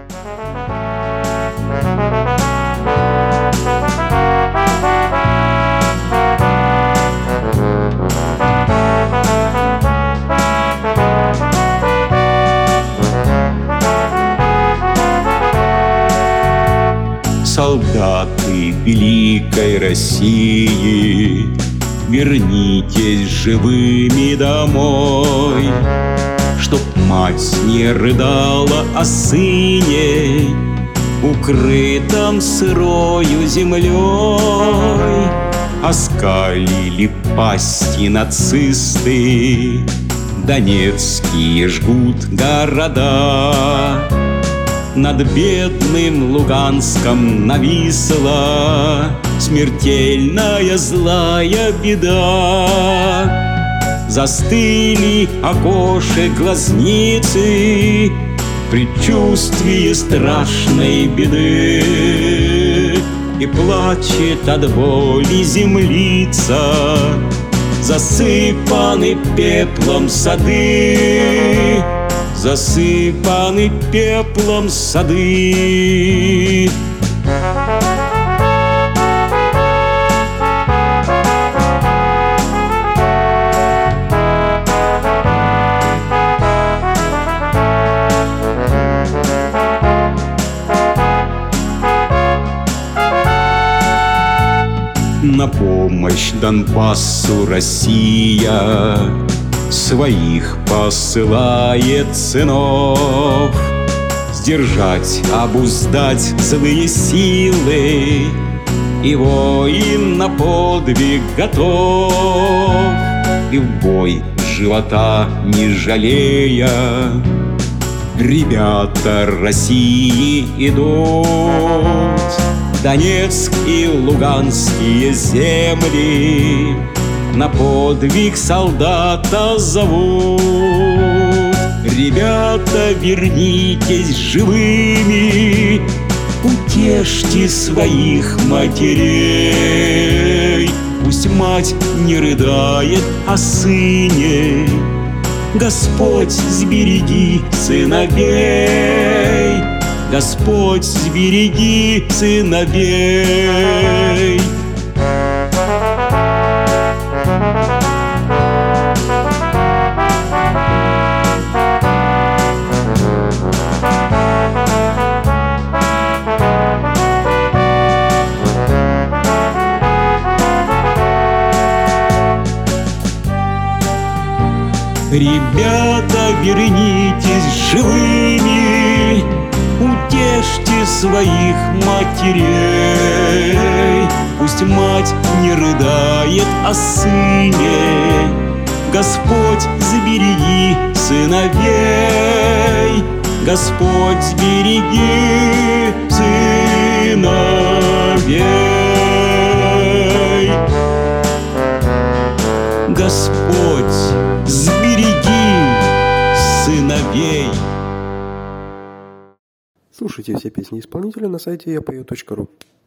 Солдаты великой России, вернитесь живыми домой, чтоб мать не рыдала о сыне, укрытом сырою землей. Оскалили пасти нацисты, донецкие жгут города. Над бедным Луганском нависла смертельная злая беда. Застыли окошек глазницы, предчувствие страшной беды. И плачет от боли землица, засыпаны пеплом сады, засыпаны пеплом сады. На помощь Донбассу Россия своих посылает сынов. Сдержать, обуздать злые силы, и воин на подвиг готов. И в бой живота не жалея, ребята России идут. Донецк и Луганские земли на подвиг солдата зовут. Ребята, вернитесь живыми, утешьте своих матерей. Пусть мать не рыдает о сыне, Господь, сбереги сыновей. Господь, сбереги сыновей. Ребята, вернитесь живыми, утешьте своих матерей. Пусть мать не рыдает о сыне, Господь, сбереги сыновей. Господь, сбереги сыновей. Господь, сбереги сыновей. Слушайте все песни исполнителя на сайте yapою.ru.